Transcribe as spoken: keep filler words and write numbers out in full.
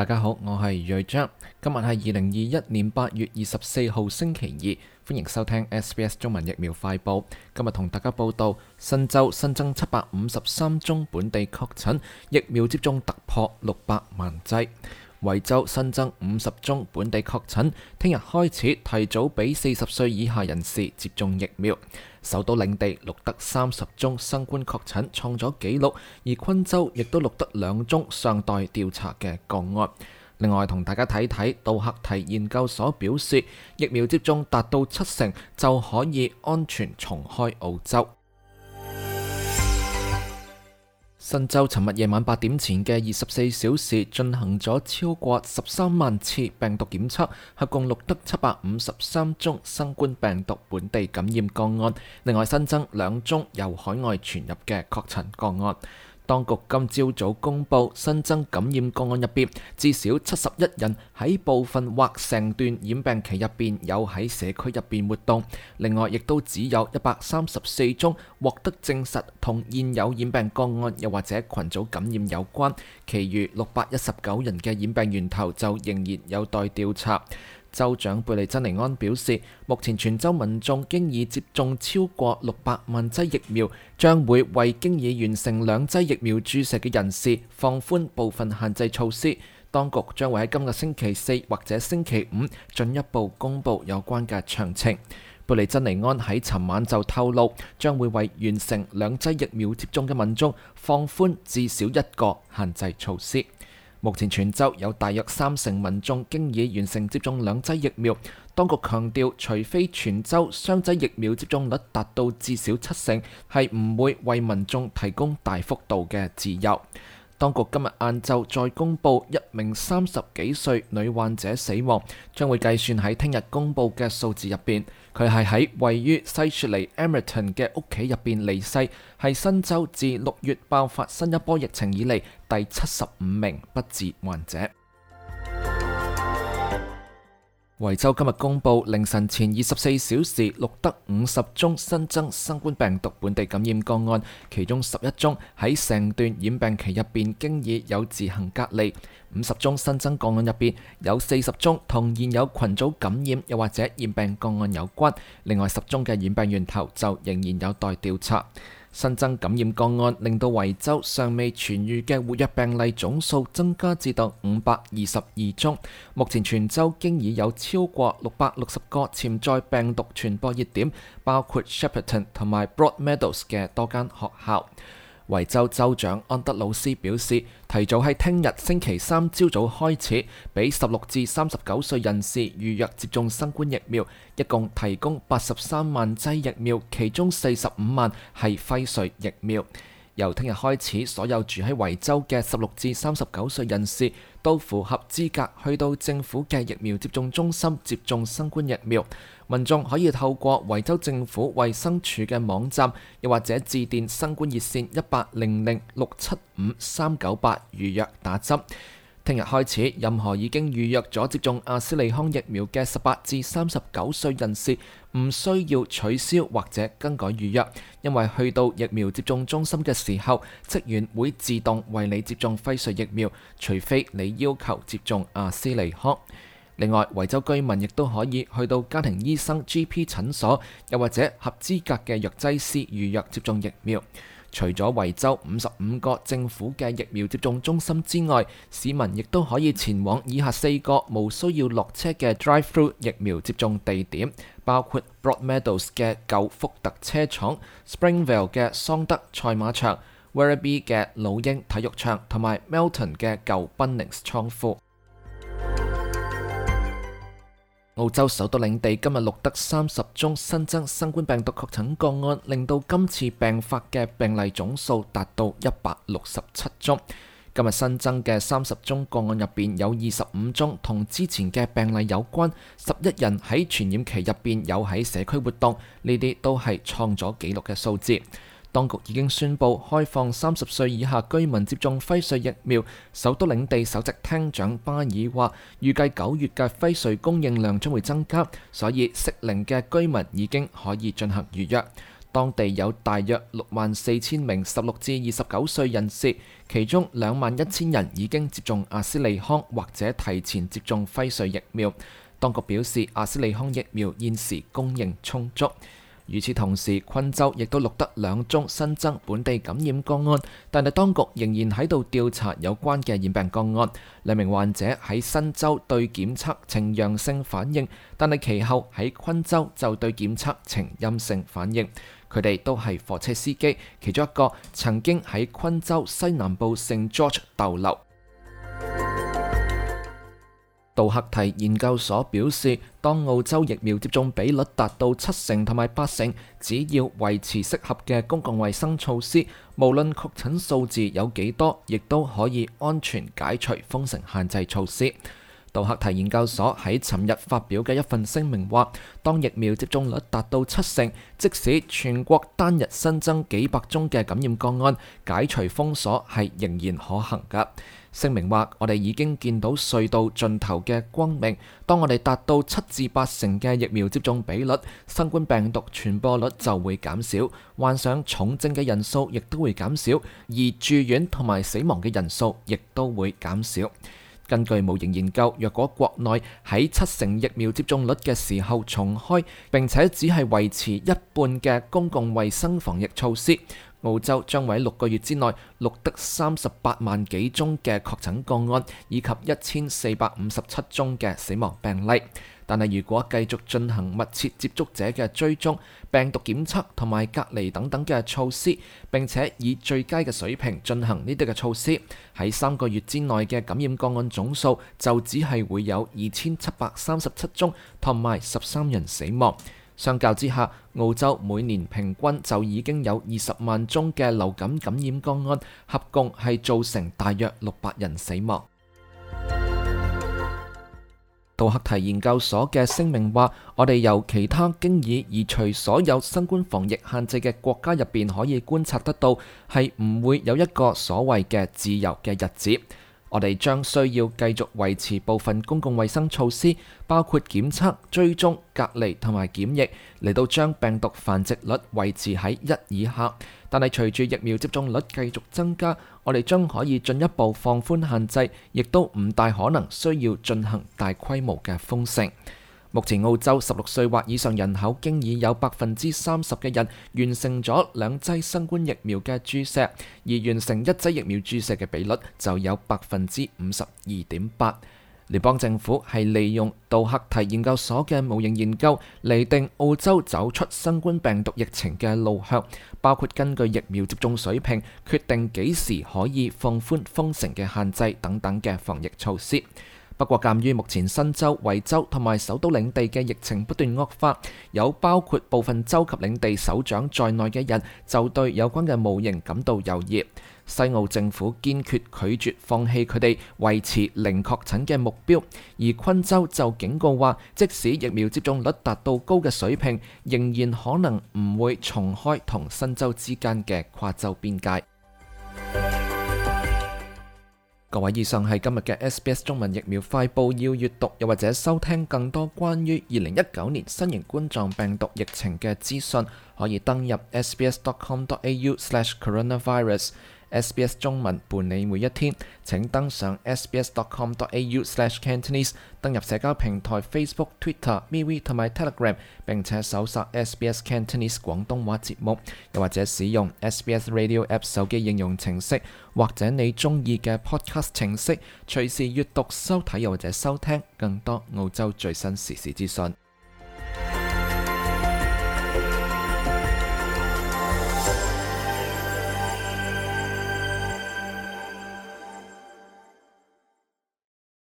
大家好，我係瑞章。今日係二零二一年八月二十四號星期二，歡迎收聽 S B S 中文疫苗快報。今日同大家報道，新州新增七百五十三宗本地確診，疫苗接種突破六百萬劑。維州新增五十宗本地確診，聽日開始提早俾四十歲以下人士接種疫苗。首都領地錄得三十宗新冠確診，創咗紀錄，而昆州亦都錄得兩宗尚待調查嘅個案。另外，同大家睇睇杜克提研究所表示，疫苗接種達到七成就可以安全重開澳洲。新州尋日夜晚八點前嘅二十四小時進行咗超過十三萬次病毒檢測，合共錄得七百五十三宗新冠病毒本地感染個案，另外新增兩宗由海外傳入嘅確診個案。當局今朝早公布新增感染個案入邊，至少七十一人喺部分或成段染病期入邊有喺社區入邊活動，另外亦都只有一百三十四宗獲得證實同現有染病個案又或者群組感染有關，其餘六百一十九人嘅染病源頭就仍然有待調查。州長貝利珍尼安表示，目前全州民眾經已接種超過六百萬劑疫苗，將會為經已完成兩劑疫苗注射嘅人士放寬部分限制措施。當局將會喺今個星期四或者星期五進一步公布有關嘅詳情。貝利珍尼安喺尋晚就透露，將會為完成兩劑疫苗接種嘅民眾放寬至少一個限制措施。目前全州有大約三成民眾經已完成接種兩劑疫苗。當局強調，除非全州雙劑疫苗接種率達到至少七成，係唔會為民眾提供大幅度嘅自由。當局今日晏晝再公布一名三十幾歲女患者死亡，將會計算喺聽日公布嘅數字入邊。佢係喺位於西雪梨 Emerton 嘅屋企入邊離世，係新州自六月爆發新一波疫情以嚟第七十五名不治患者。維州今日公布凌晨前二十四小時錄得五十宗新增新冠病毒本地感染個案，其中十一宗喺成段染病期入邊經已有自行隔離。五十宗新增個案入邊有四十宗同現有群組感染又或者染病個案有關，另外十宗嘅染病源頭就仍然有待調查。新增感染個案令到維州尚未痊癒嘅活躍病例總數增加至到五百二十二宗。目前全州經已有超過六百六十個潛在病毒傳播熱點，包括 Shepparton 同埋 Broadmeadows 嘅多間學校。維州州長安德魯斯表示，提早喺聽日星期三朝早開始，俾十六至三十九歲人士預約接種新冠疫苗，一共提供八十三萬劑疫苗，其中四十五萬係輝瑞疫苗。由聽日開始，所有住喺維州嘅十六至三十九歲人士都符合資格去到政府嘅疫苗接種中心接種新冠疫苗。民眾可以透過維州政府衛生署嘅網站，又或者致電新冠熱線一八零零六七五三九八預約打針。聽日開始，任何已經預約咗接種阿斯利康疫苗嘅十八至三十九歲人士，唔需要取消或者更改預約，因為去到疫苗接種中心嘅時候，職員會自動為你接種輝瑞疫苗，除非你要求接種阿斯利康。另外，維州居民亦都可以去到家庭醫生 G P 診所，又或者合資格嘅藥劑師預約接種疫苗。除咗維州五十五個政府嘅疫苗接種中心之外，市民亦都可以前往以下四個無需要落車嘅 Drive-through 疫苗接種地點，包括 Broadmeadows 嘅舊福特車廠、Springvale 嘅桑德賽馬場、Werribee 嘅老鷹體育場同埋 Melton 嘅舊 Bunnings 倉庫。澳洲首都領地今日錄得三十宗新增新冠病毒確診個案，令到今次病發嘅病例總數達到一百六十七宗。今日新增嘅三十宗個案入邊有二十五宗同之前嘅病例有關，十一人喺傳染期入邊有喺社區活動，呢啲都係創咗紀錄嘅數字。當局已經宣布開放三十歲以下居民接種輝瑞疫苗。首都領地首席廳長巴爾話，預計九月嘅輝瑞供應量將會增加，所以適齡嘅居民已經可以進行預約。 當地有大約六萬四千名十六至二十九歲人士，其中兩萬一千人已經接種阿斯利康或者提前接種輝瑞疫苗。當局表示，阿斯利康疫苗現時供應充足。與此同時，昆州亦都錄得兩宗新增本地感染個案，但係當局仍然喺度調查有關嘅染病個案。兩名患者喺新州對檢測呈陽性反應，但係其後喺昆州就對檢測呈陰性反應。佢哋都係貨車司機，其中一個曾經喺昆州西南部聖 George 逗留。杜克提研究所表示，當澳洲疫苗接種比率達到七成同埋八成，只要維持適合嘅公共衛生措施，無論確診數字有幾多，亦都可以安全解除封城限制措施。杜克提研究所喺尋日發表嘅一份聲明話，當疫苗接種率達到七成，即使全國單日新增幾百宗嘅感染個案，解除封鎖係仍然可行㗎。聲明話，我哋已經見到隧道盡頭嘅光明。當我哋達到七至八成嘅疫苗接種比率，新冠病毒傳播率就會減少，患上重症嘅人數亦都會減少，而住院同埋死亡嘅人數亦都會減少。根據模型研究，若果國內喺七成疫苗接種率嘅時候重開，並且只係維持一半嘅公共衛生防疫措施，澳洲將喺六個月之內錄得三十八萬幾宗嘅確診個案，以及一千四百五十七宗嘅死亡病例。但係如果繼續進行密切接觸者嘅追蹤、病毒檢測同埋隔離等等嘅措施，並且以最佳嘅水平進行呢啲嘅措施，喺三個月之內嘅感染個案總數就只係會有二千七百三十七宗，同埋十三人死亡。相較之下，澳洲每年平均就已經有二十萬宗嘅流感感染個案，合共係造成大約六百人死亡。杜克提研究所嘅聲明話，我哋由其他經已移除所有新冠防疫限制嘅國家入邊可以觀察得到，係唔會有一個所謂嘅自由嘅日子。我哋將需要繼續維持部分公共衛生措施，包括檢測、追蹤、隔離同埋檢疫，嚟到將病毒繁殖率維持喺一以下。但係隨住疫苗接種率繼續增加，我哋將可以進一步放寬限制，亦都唔大可能需要進行大規模嘅封城。目前澳洲十六歲或以上人口經已有百分之三十嘅人完成咗兩劑新冠疫苗嘅注射，而完成一劑疫苗注射嘅比率就有百分之五十二點八。聯邦政府係利用杜克提研究所嘅模型研究嚟定澳洲走出新冠病毒疫情嘅路向，包括根據疫苗接種水平決定幾時可以放寬封城嘅限制等等嘅防疫措施。不過，鑑於目前新州、維州同埋首都領地嘅疫情不斷惡化，有包括部分州及領地首長在內嘅人就對有關嘅模型感到猶豫。西澳政府堅決拒絕放棄佢哋維持零確診嘅目標，而昆州就警告話，即使疫苗接種率達到高嘅水平，仍然可能唔會重開同新州之間嘅跨州邊界。各位，以上係今日嘅 S B S 中文疫苗快報，要閱讀又或者收聽更多關於二零一九年新型冠狀病毒疫情嘅資訊，可以登入 s b s dot com dot a u slash coronavirus。S B S 中文伴你每一天，請登上 s b s dot com dot a u slash cantonese， 登入社交平台 Facebook、Twitter、MeWe 同埋 Telegram， 並且搜索 S B S Cantonese 廣東話節目，又或者使用 S B S Radio App 手機應用程式，或者你中意嘅 Podcast 程式，隨時閱讀、收睇又或者收聽更多澳洲最新時事資訊。